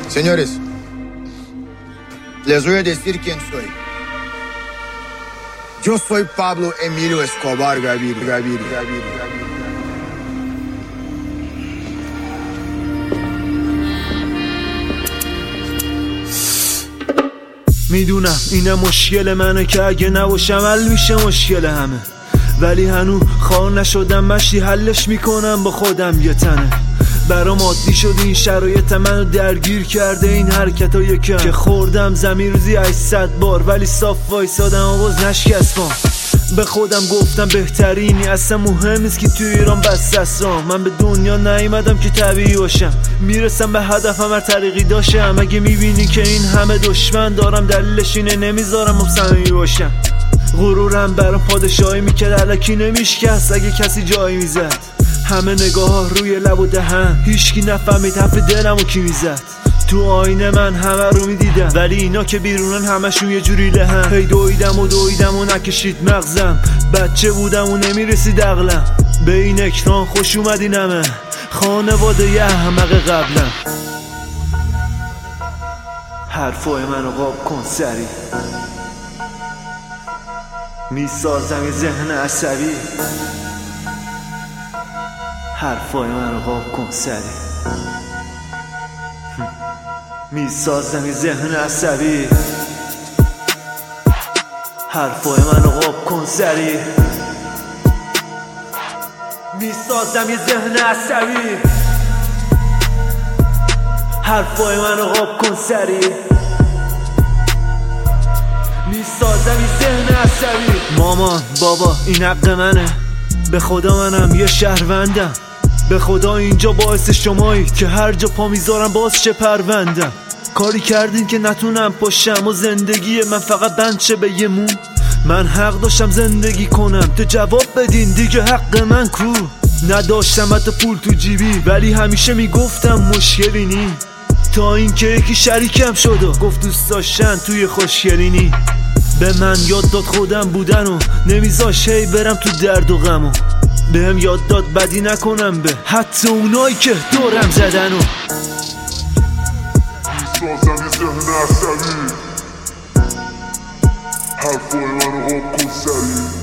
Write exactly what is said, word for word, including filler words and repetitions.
Señores, les voy a decir quién soy. Yo soy Pablo Emilio Escobar Gaviria, Gaviria, Gaviria, Gaviria. میدونم اینه مشکل منه که اگه نباشم حل میشه مشکل همه، ولی هنو خار نشدم مشتی حلش میکنم با خودم یه تنه. برام عادی شد این شرایط منو درگیر کرده این حرکتای کم که خوردم زمین روزی هشتصد بار، ولی صاف وایسادم و باز نشکستم. به خودم گفتم بهترینی، اصلا مهم نیست که تو ایران بس اسرام. من به دنیا نیومدم که طبیعی باشم، میرسم به هدفم هر طریقی داشتم. اگه میبینی که این همه دشمن دارم دلیلش اینه نمیذارم هم صمیمی باشم. غرورم برام پادشاهی میکرد الکی نمیشکست اگه کسی جایی میزد. همه نگاه ها روی لب و دهن، هیچکی نفهمید حرف دلمو کی میزد. تو آینه من همه رو میدیدم، ولی اینا که بیرونن همشون یه جوری لهن. هی دویدم و دویدم و نکشید مغزم، بچه بودم و نمیرسید عقلم. به این اکران خوش اومدی نمه خانواده یه احمق قبلم. حرفای منو قاب کن سری، میسازم یه ذهن عصبی. حرفای منو قاب کن سری، میسازم یه ذهن عصبی. حرفای منو قاب کن سری، میسازم یه ذهن عصبی. حرفای منو قاب کن سری، میسازم یه ذهن عصبی. مامان بابا این حق منه، به خدا منم یه شهروندم. به خدا اینجا باعث شمایید که هر جا پا میذارم باز چه پروندم. کاری کردین که نتونم پاشم و زندگی من فقط بند شه به یه مون. من حق داشتم زندگی کنم، تو جواب بدین دیگه حق من کو. نداشتم حتی پول تو جیبی، ولی همیشه میگفتم مشکلی نی. تا اینکه یکی شریکم شد و گفت دوست داشتن توی خوشگلی نی. به من یاد داد خودم بودن و نمیذاش هی برم تو درد و غمو. بهم یاد داد بدی نکنم به حتی اونایی که دورم زدن و میسازم یه ذهن عصبی. حرفای منو قاب کن سری،